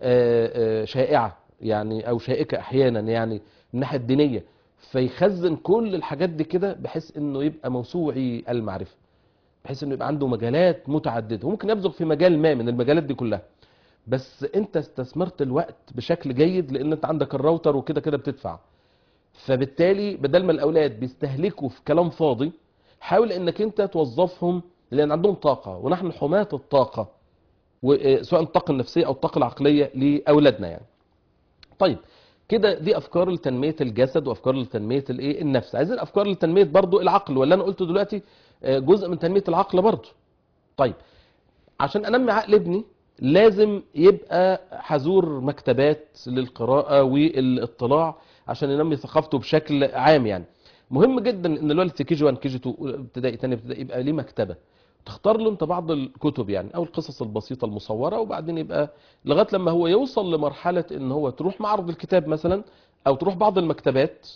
شائعه يعني او شائكه احيانا يعني من الناحيه الدينيه، فيخزن كل الحاجات دي كده بحيث انه يبقى موسوعي المعرفه، بحيث انه يبقى عنده مجالات متعدده وممكن يبزغ في مجال ما من المجالات دي كلها. بس انت استثمرت الوقت بشكل جيد لان انت عندك الراوتر وكده كده بتدفع. فبالتالي بدل ما الاولاد بيستهلكوا في كلام فاضي، حاول انك انت توظفهم لان عندهم طاقه، ونحن حماة الطاقه، سواء الطاقه النفسيه او الطاقه العقليه لاولادنا يعني. طيب كده دي افكار لتنميه الجسد وافكار لتنميه الايه النفس. عايزين افكار لتنميه برضو العقل، ولا انا قلته دلوقتي جزء من تنميه العقل برضو. طيب عشان انمي عقل ابني لازم يبقى حزور مكتبات للقراءة والاطلاع عشان ينمي ثقافته بشكل عام يعني. مهم جدا ان الولد في كي جي 1 كي جي 2 ابتدائي تاني ابتدائي يبقى ليه مكتبة، تختار له انت بعض الكتب يعني او القصص البسيطة المصورة، وبعدين يبقى لغاية لما هو يوصل لمرحلة ان هو تروح معرض الكتاب مثلا او تروح بعض المكتبات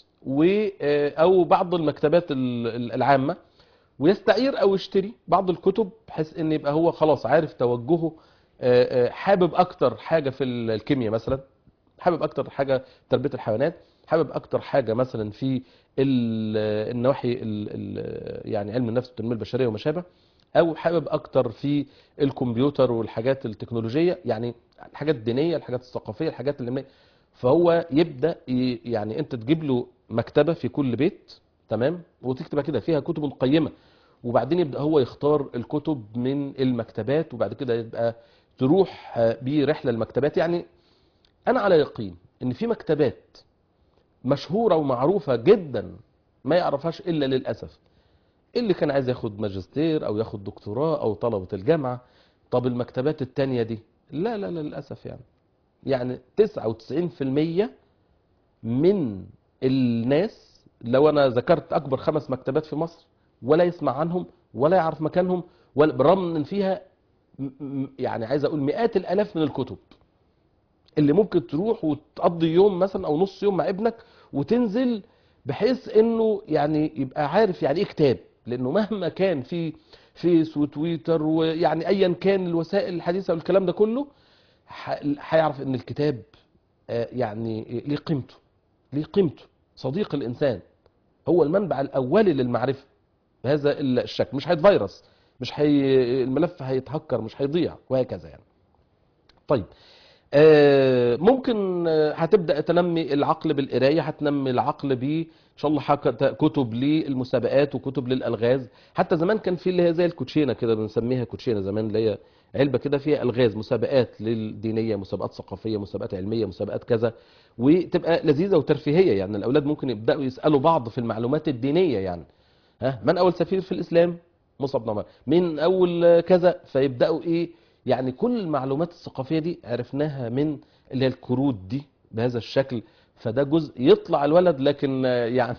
او بعض المكتبات العامة، ويستعير او يشتري بعض الكتب بحيث ان يبقى هو خلاص عارف توجهه. حابب اكتر حاجه في الكيمياء مثلا، حابب اكتر حاجه تربيه الحيوانات، حابب اكتر حاجه مثلا في النواحي يعني علم النفس والتنميه البشريه وما شابه، او حابب اكتر في الكمبيوتر والحاجات التكنولوجيه يعني، الحاجات الدينيه، الحاجات الثقافيه، الحاجات العلميه. فهو يبدا يعني انت تجيب له مكتبه في كل بيت، تمام، وتكتبها كده فيها كتب قيمه، وبعدين يبدا هو يختار الكتب من المكتبات، وبعد كده يبقى تروح بيه رحله المكتبات يعني. انا على يقين ان في مكتبات مشهوره ومعروفه جدا ما يعرفهاش الا للاسف اللي كان عايز ياخد ماجستير او ياخد دكتوراه او طلبه الجامعه. طب المكتبات التانية دي لا لا لا للاسف يعني 99% من الناس، لو انا ذكرت اكبر 5 مكتبات في مصر، ولا يسمع عنهم ولا يعرف مكانهم، بالرغم ان فيها يعني عايز اقول مئات الالاف من الكتب اللي ممكن تروح وتقضي يوم مثلا او نص يوم مع ابنك وتنزل، بحيث انه يعني يبقى عارف يعني ايه كتاب. لانه مهما كان في فيس وتويتر ويعني ايا كان الوسائل الحديثه والكلام ده كله، هيعرف ان الكتاب يعني ليه قيمته، ليه قيمته. صديق الانسان هو المنبع الاولي للمعرفه بهذا الشكل، مش هيتفيروس، مش الملف هيتهكر، مش هيضيع، وهكذا يعني. طيب ممكن هتبدا تنمي العقل بالقرايه، هتنمي العقل ان شاء الله كتب للمسابقات وكتب للالغاز. حتى زمان كان في اللي هي زي الكوتشينه كده، بنسميها كوتشينه زمان، اللي هي علبه كده فيها الغاز، مسابقات للدينيه، مسابقات ثقافيه، مسابقات علميه، مسابقات كذا، وتبقى لذيذه وترفيهيه يعني. الاولاد ممكن يبداوا يسالوا بعض في المعلومات الدينيه يعني، ها من اول سفير في الاسلام؟ مصعب بن عمير. من اول كذا، فيبداوا ايه يعني كل المعلومات الثقافيه دي عرفناها من اللي هي الكروت دي بهذا الشكل. فده جزء يطلع الولد، لكن يعني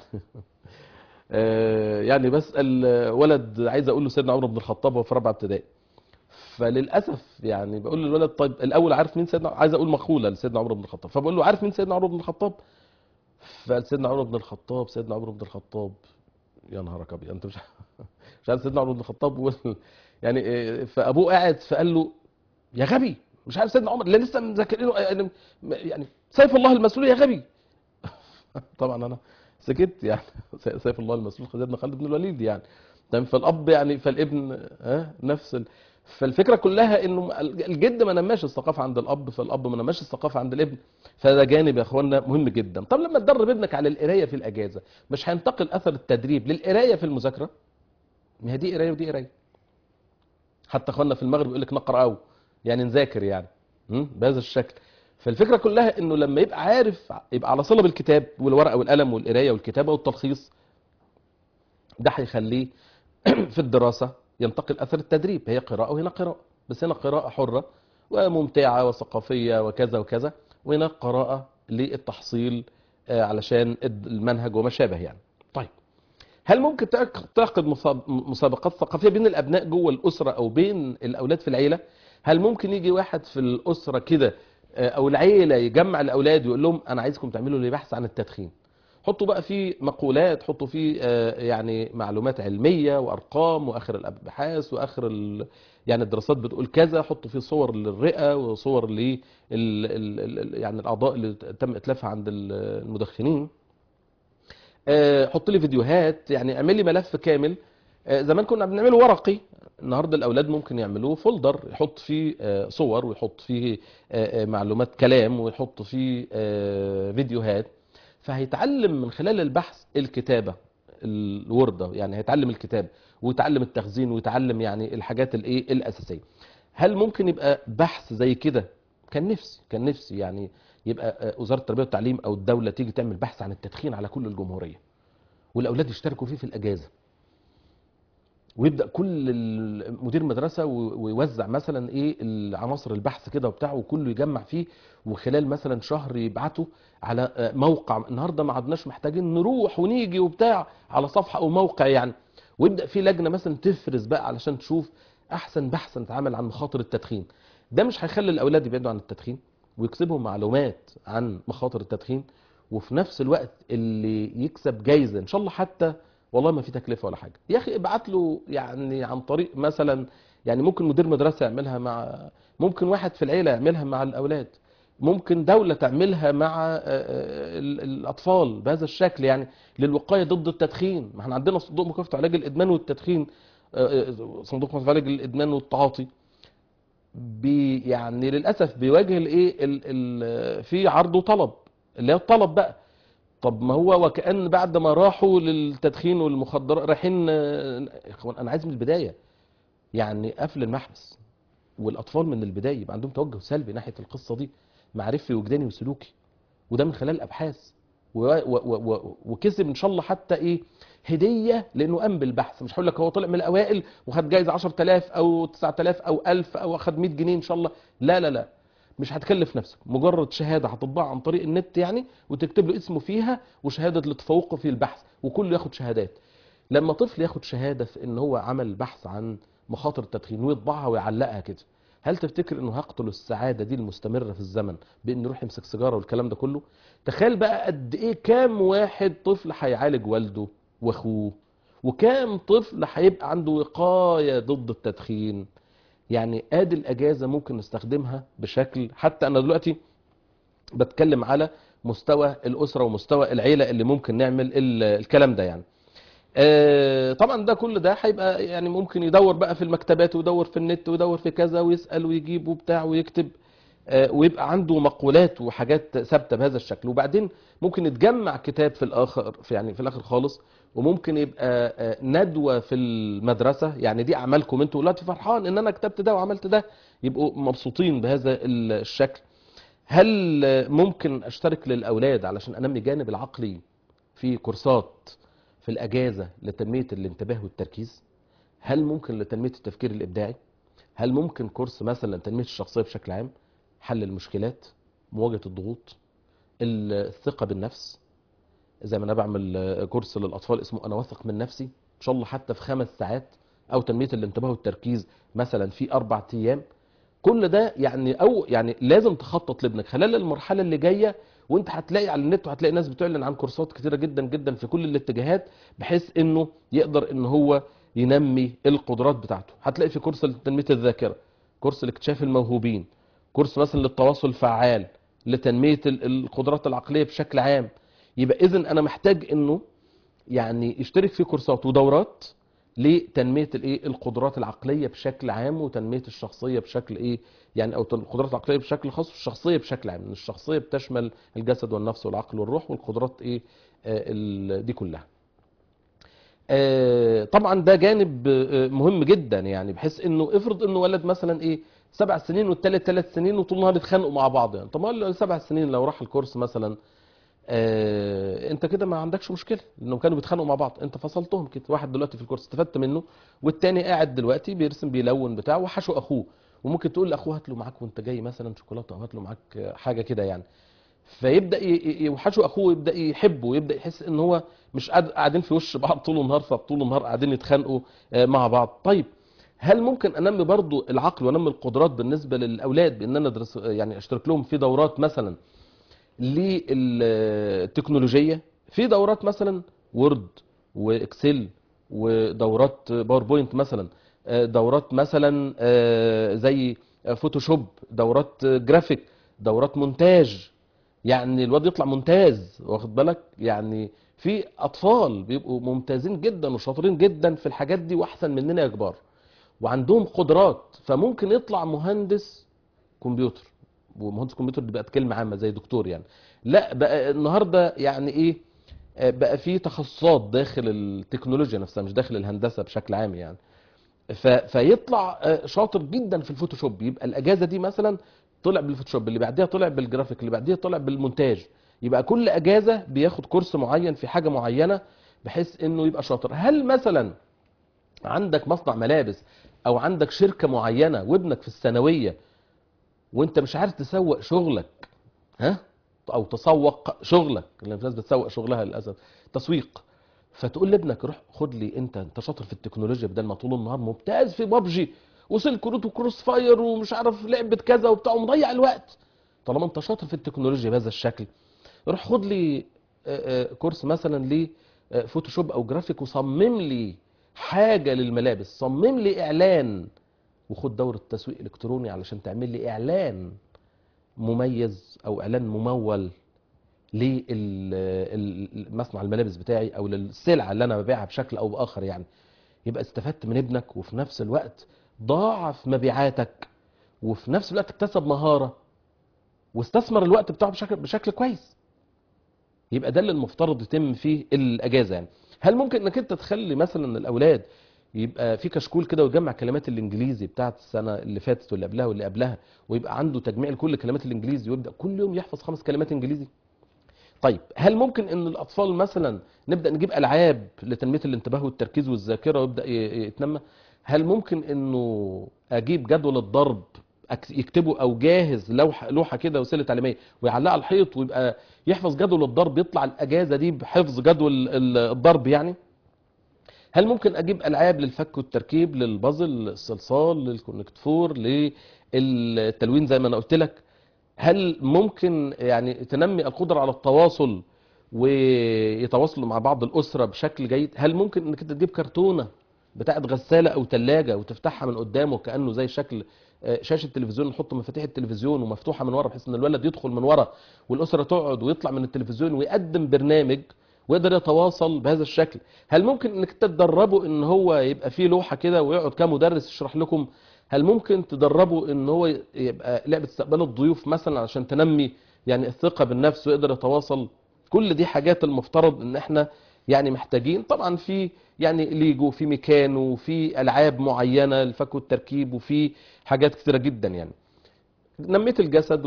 يعني بسال ولد عايز اقول له سيدنا عمر بن الخطاب وهو في رابعه ابتدائي، فللاسف يعني بقول للولد طيب الاول عارف مين سيدنا، عايز اقول مقوله لسيدنا عمر بن الخطاب، فبقول له عارف مين سيدنا عمر بن الخطاب؟ فسيدنا عمر بن الخطاب، سيدنا عمر بن الخطاب، يا نهارك ابيض انت مش عارف سيدنا عمر بن الخطاب يعني فابوه قاعد فقال له يا غبي مش عارف سيدنا عمر اللي لسه مذاكرينه يعني سيف الله المسلول يا غبي. طبعا انا سكت يعني سيف الله المسلول سيدنا خالد بن الوليد يعني. تمام. فالاب يعني فالابن نفس فالفكره كلها انه الجد ما نماش الثقافه عند الاب، فالاب ما نماش الثقافه عند الابن. فده جانب يا اخوانا مهم جدا. طب لما تدرب ابنك على القرايه في الاجازه، مش هينتقل اثر التدريب للقرايه في المذاكره؟ ما هي دي قرايه ودي قرايه. حتى اخواننا في المغرب يقول لك نقرا او يعني نذاكر يعني بهذا الشكل. فالفكره كلها انه لما يبقى عارف، يبقى على صله بالكتاب والورقه والقلم والقرايه والكتابه والتلخيص، ده هيخليه في الدراسه ينتقل اثر التدريب. هي قراءه وهنا قراءه، بس هنا قراءه حره وممتعه وثقافيه وكذا وكذا، وهنا قراءه للتحصيل علشان المنهج وما شابه يعني. طيب هل ممكن تعقد مسابقات ثقافيه بين الابناء جوه الاسره او بين الاولاد في العيله؟ هل ممكن يجي واحد في الاسره كده او العيله يجمع الاولاد ويقول لهم انا عايزكم تعملوا لي بحث عن التدخين، حطوا بقى فيه مقولات، حطوا فيه يعني معلومات علميه وارقام واخر الابحاث واخر يعني الدراسات بتقول كذا. حطوا فيه صور للرئه وصور ل يعني الاعضاء اللي تم اتلافها عند المدخنين. حط لي فيديوهات، يعني اعمل لي ملف كامل. زمان كنا بنعمله ورقي، النهارده الاولاد ممكن يعملوه فولدر، يحط فيه صور ويحط فيه معلومات كلام ويحط فيه فيديوهات. فهيتعلم من خلال البحث الكتابه الوردة، يعني هيتعلم الكتاب ويتعلم التخزين ويتعلم يعني الحاجات الايه الاساسيه. هل ممكن يبقى بحث زي كده؟ كان نفسي يعني يبقى وزاره التربيه والتعليم او الدوله تيجي تعمل بحث عن التدخين على كل الجمهوريه، والاولاد يشتركوا فيه في الاجازه، ويبدا كل مدير مدرسه ويوزع مثلا ايه عناصر البحث كده وبتاع، وكله يجمع فيه، وخلال مثلا شهر يبعته على موقع. النهارده ما عدناش محتاجين نروح ونيجي وبتاع، على صفحه او موقع يعني. ويبدا في لجنه مثلا تفرز بقى علشان تشوف احسن بحث اتعمل عن مخاطر التدخين. ده مش هيخلي الاولاد يبعدوا عن التدخين ويكسبهم معلومات عن مخاطر التدخين، وفي نفس الوقت اللي يكسب جايزه ان شاء الله، حتى والله ما في تكلفه ولا حاجه يا اخي، ابعت له يعني عن طريق مثلا، يعني ممكن مدير مدرسه يعملها مع، ممكن واحد في العيله يعملها مع الاولاد، ممكن دوله تعملها مع الاطفال بهذا الشكل، يعني للوقايه ضد التدخين. ما احنا عندنا صندوق مكافحه علاج الادمان والتدخين، صندوق مكافحه علاج الادمان والتعاطي، يعني للاسف بيواجه الايه في عرض وطلب، اللي هي الطلب بقى. طب ما هو وكأن بعد ما راحوا للتدخين والمخدرات رايحين اخوان انا عايز من البدايه يعني قفل المحبس، والاطفال من البدايه يبقى عندهم توجه سلبي ناحيه القصه دي، معرفي وجداني وسلوكي، وده من خلال ابحاث وكسب ان شاء الله حتى ايه هديه لانه قام بالبحث. مش هقول لك هو طلع من الاوائل وخد جايزه 10,000 او 9,000 او 1000 او اخد 100 جنيه ان شاء الله، لا لا لا، مش هتكلف نفسك، مجرد شهاده هتطبع عن طريق النت يعني، وتكتب له اسمه فيها وشهاده للتفوق في البحث، وكله ياخد شهادات. لما طفل ياخد شهاده في ان هو عمل بحث عن مخاطر التدخين ويطبعها ويعلقها كده، هل تفتكر انه هيقتل السعاده دي المستمره في الزمن بانه يروح يمسك سيجاره والكلام ده كله؟ تخيل بقى قد ايه كام واحد طفل هيعالج والده واخوه، وكام طفل هيبقى عنده وقايه ضد التدخين. يعني ادي الاجازه ممكن نستخدمها بشكل، حتى انا دلوقتي بتكلم على مستوى الاسره ومستوى العيله اللي ممكن نعمل الكلام ده يعني. طبعا ده كل ده هيبقى يعني ممكن يدور بقى في المكتبات ويدور في النت ويدور في كذا ويسأل ويجيب وبتاع ويكتب، ويبقى عنده مقولات وحاجات ثابته بهذا الشكل. وبعدين ممكن يتجمع كتاب في الاخر، في يعني في الاخر خالص، وممكن يبقى ندوه في المدرسه، يعني دي اعمالكم انتوا، ولادي فرحان ان انا كتبت ده وعملت ده، يبقوا مبسوطين بهذا الشكل. هل ممكن اشترك للاولاد علشان انمي الجانب العقلي في كورسات في الاجازه لتنميه الانتباه والتركيز؟ هل ممكن لتنميه التفكير الابداعي؟ هل ممكن كورس مثلا لتنميه الشخصيه بشكل عام، حل المشكلات، مواجهه الضغوط، الثقه بالنفس؟ زي ما انا بعمل كورس للاطفال اسمه انا واثق من نفسي، ان شاء الله حتى في 5 ساعات، او تنميه الانتباه والتركيز مثلا في 4 ايام. كل ده يعني، او يعني لازم تخطط لابنك خلال المرحله اللي جايه. وانت هتلاقي على النت وهتلاقي ناس بتعلن عن كورسات كتيره جدا جدا في كل الاتجاهات، بحيث انه يقدر ان هو ينمي القدرات بتاعته. هتلاقي في كورس لتنميه الذاكره، كورس لاكتشاف الموهوبين، كورس مثلا للتواصل الفعال، لتنميه القدرات العقليه بشكل عام. يبقى اذا انا محتاج انه يعني يشترك في كورسات ودورات لتنميه الايه القدرات العقليه بشكل عام، وتنميه الشخصيه بشكل ايه يعني، او القدرات العقليه بشكل خاص والشخصيه بشكل عام، لان الشخصيه بتشمل الجسد والنفس والعقل والروح والقدرات ايه دي كلها. طبعا ده جانب مهم جدا، يعني بحيث انه افرض انه ولد مثلا ايه 7 سنين والتالت 3 سنين وطول النهار يتخانقوا مع بعض، يعني طب ما 7 سنين لو راح الكورس مثلا، انت كده ما عندكش مشكله، لانهم كانوا بيتخانقوا مع بعض، انت فصلتهم كده. واحد دلوقتي في الكورس استفدت منه، والتاني قاعد دلوقتي بيرسم بيلون بتاعه وحشو اخوه، وممكن تقول لاخوه هات له معاك وانت جاي مثلا شوكولاته، او هات له معاك حاجه كده يعني. فيبدا يوحشوا اخوه ويبدا يحبه ويبدا يحس ان هو مش قاعدين في وش بعض طول النهار، فطول النهار قاعدين يتخانقوا مع بعض. طيب هل ممكن انمي برضو العقل وانمي القدرات بالنسبه للاولاد بان انا ادرس يعني اشترك لهم في دورات مثلا للتكنولوجيه، في دورات مثلا وورد واكسل ودورات باوربوينت مثلا، دورات مثلا زي فوتوشوب، دورات جرافيك، دورات مونتاج. يعني الواد يطلع ممتاز، واخد بالك؟ يعني في اطفال بيبقوا ممتازين جدا وشاطرين جدا في الحاجات دي واحسن مننا يا كبار، وعندهم قدرات، فممكن يطلع مهندس كمبيوتر. ومهندس كمبيوتر دي بقت كلمه عامه زي دكتور يعني. لا، بقى النهارده يعني ايه، بقى في تخصصات داخل التكنولوجيا نفسها، مش داخل الهندسه بشكل عام يعني. فيطلع شاطر جدا في الفوتوشوب، يبقى الاجازه دي مثلا طلع بالفوتوشوب، اللي بعديها طلع بالجرافيك، اللي بعديها طلع بالمونتاج. يبقى كل اجازه بياخد كورس معين في حاجه معينه بحيث انه يبقى شاطر. هل مثلا عندك مصنع ملابس او عندك شركه معينه وابنك في الثانويه وانت مش عارف تسوق شغلك؟ ها؟ او تسوق شغلك، لان في ناس بتسوق شغلها للاسف، تسويق. فتقول لابنك روح خد لي، انت شاطر في التكنولوجيا، بدل ما طول النهار ممتاز في بابجي وسلك روت وكروس فاير ومش عارف لعبه كذا وبتاع ومضيع الوقت، طالما انت شاطر في التكنولوجيا بهذا الشكل، روح خد لي كورس مثلا لفوتوشوب او جرافيك، وصمم لي حاجه للملابس، صمم لي اعلان، وخد دوره تسويق الكتروني علشان تعمل لي اعلان مميز او اعلان ممول لمصنع الملابس بتاعي او للسلعه اللي انا ببيعها بشكل او باخر يعني. يبقى استفدت من ابنك، وفي نفس الوقت ضاعف مبيعاتك، وفي نفس الوقت اكتسب مهاره واستثمر الوقت بتاعه بشكل كويس. يبقى ده اللي المفترض يتم فيه الاجازه يعني. هل ممكن انك انت تخلي مثلا الاولاد يبقى في كشكول كده ويجمع كلمات الانجليزي بتاعت السنه اللي فاتت واللي قبلها واللي قبلها، ويبقى عنده تجميع لكل كلمات الانجليزي، ويبدا كل يوم يحفظ 5 كلمات انجليزي؟ طيب هل ممكن ان الاطفال مثلا نبدا نجيب العاب لتنميه الانتباه والتركيز والذاكره ويبدا يتنمى؟ هل ممكن انه اجيب جدول الضرب يكتبه، او جاهز لوحه كده وسيله تعليميه ويعلقها على الحيط ويبقى يحفظ جدول الضرب، يطلع الاجازه دي بحفظ جدول الضرب يعني؟ هل ممكن اجيب العاب للفك والتركيب، للبازل، للصلصال، للكونكت فور، للتلوين زي ما انا قلت لك؟ هل ممكن يعني تنمي القدرة على التواصل ويتواصلوا مع بعض الأسرة بشكل جيد؟ هل ممكن انك انت تجيب كرتونة بتاعت غسالة او ثلاجة وتفتحها من قدامه كأنه زي شكل شاشة تلفزيون، نحط مفاتيح التلفزيون ومفتوحة من ورا بحيث ان الولد يدخل من ورا والأسرة تقعد ويطلع من التلفزيون ويقدم برنامج ويقدر يتواصل بهذا الشكل؟ هل ممكن انك تدربه ان هو يبقى فيه لوحة كده ويقعد كمدرس يشرح لكم؟ هل ممكن تدربه ان هو يبقى لعبة استقبال الضيوف مثلا عشان تنمي يعني الثقة بالنفس ويقدر يتواصل؟ كل دي حاجات المفترض ان احنا يعني محتاجين. طبعا في يعني ليجو، في ميكانو، في العاب معينة للفك والتركيب، وفي حاجات كثيرة جدا يعني. نمية الجسد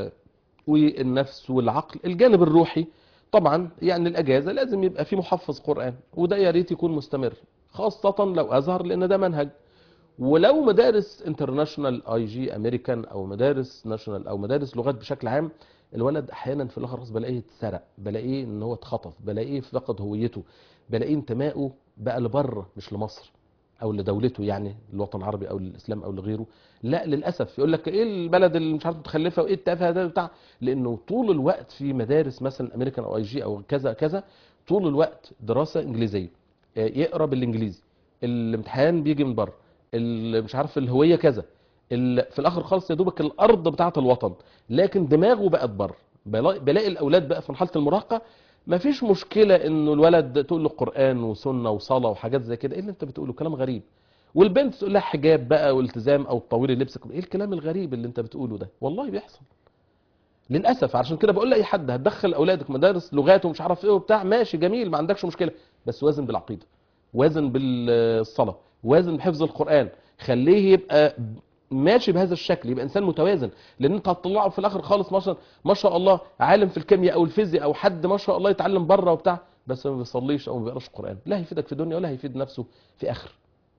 والنفس والعقل. الجانب الروحي طبعا يعني الاجازة لازم يبقى في محفظ قرآن، وده يا ريت يكون مستمر، خاصة لو ازهر لان ده منهج. ولو مدارس انترناشونال اي جي امريكان، او مدارس ناشونال، او مدارس لغات بشكل عام، الولد احيانا في الاخر خالص بلاقيه اتسرق، بلاقيه ان هو اتخطف، بلاقيه فقد هويته، بلاقيه انتمائه بقى لبره مش لمصر او لدولته يعني الوطن العربي او للاسلام او لغيره. لا للاسف يقول لك ايه البلد اللي مش عارف متخلفه وايه التافه ده بتاع، لانه طول الوقت في مدارس مثلا امريكان او اي جي او كذا كذا، طول الوقت دراسه انجليزيه، يقرا بالانجليزي، الامتحان بيجي من بره، مش عارف الهويه كذا، في الاخر خالص يا دوبك الارض بتاعه الوطن، لكن دماغه بقت بره. بلاقي الاولاد بقى في مرحله المراهقه ما فيش مشكله انه الولد تقول له قران وسنه وصلاه وحاجات زي كده، ايه اللي انت بتقوله كلام غريب. والبنت تقول لها حجاب بقى والتزام او طويل اللبس، ايه الكلام الغريب اللي انت بتقوله ده؟ والله بيحصل للاسف. عشان كده بقول لاي حد هتدخل اولادك مدارس لغات ومش عارف ايه وبتاع، ماشي جميل ما عندكش مشكله، بس وازن بالعقيده، وازن بالصلاه، وازن بحفظ القران، خليه يبقى ماشي بهذا الشكل، يبقى انسان متوازن. لان انت هتطلعه في الاخر خالص مثلا ما شاء الله عالم في الكيمياء او الفيزياء، او حد ما شاء الله يتعلم بره وبتاع، بس ما بيصليش او ما بيقراش قران، لا هيفيدك في دنيا ولا هيفيد نفسه في اخر.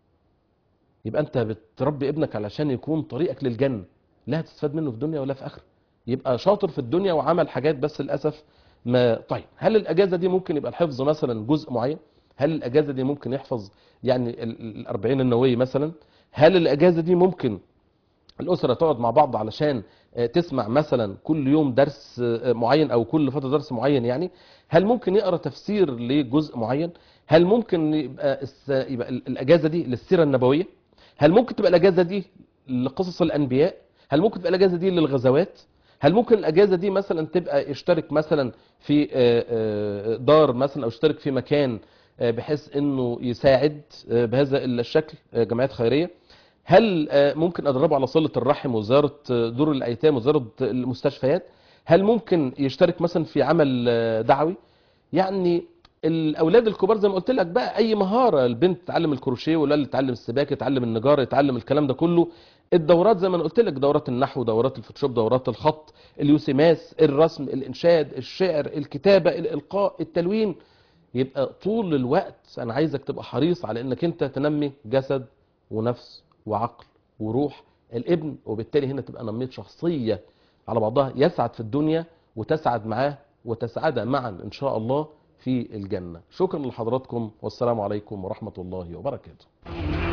يبقى انت بتربي ابنك علشان يكون طريقك للجنه، لا هتستفاد منه في دنيا ولا في اخره. يبقى شاطر في الدنيا وعمل حاجات، بس للاسف ما. طيب هل الاجازه دي ممكن يبقى الحفظ مثلا جزء معين؟ هل الاجازه دي ممكن يحفظ يعني الأربعين النووي مثلا؟ هل الاجازه دي ممكن الاسره تقعد مع بعض علشان تسمع مثلا كل يوم درس معين او كل فتره درس معين يعني؟ هل ممكن يقرا تفسير لجزء معين؟ هل ممكن يبقى الاجازه دي للسيره النبويه؟ هل ممكن تبقى الاجازه دي لقصص الانبياء؟ هل ممكن تبقى الاجازه دي للغزوات؟ هل ممكن الاجازه دي مثلا تبقى يشترك مثلا في دار مثلا، او يشترك في مكان بحيث انه يساعد بهذا الشكل جمعيات خيريه؟ هل ممكن ادربه على صله الرحم وزياره دور الايتام وزياره المستشفيات؟ هل ممكن يشترك مثلا في عمل دعوي؟ يعني الاولاد الكبار زي ما قلت لك بقى، اي مهاره، البنت تتعلم الكروشيه والولد يتعلم السباكه، يتعلم النجاره، يتعلم الكلام ده كله. الدورات زي ما انا قلت لك، دورات النحو، دورات الفوتوشوب، دورات الخط، اليوسيماس، الرسم، الانشاد، الشعر، الكتابه، الالقاء، التلوين. يبقى طول الوقت انا عايزك تبقى حريص على انك انت تنمي جسد ونفس وعقل وروح الابن، وبالتالي هنا تبقى نميت شخصيه على بعضها يسعد في الدنيا وتسعد معاه وتسعد معا ان شاء الله في الجنه. شكرا لحضراتكم، والسلام عليكم ورحمه الله وبركاته.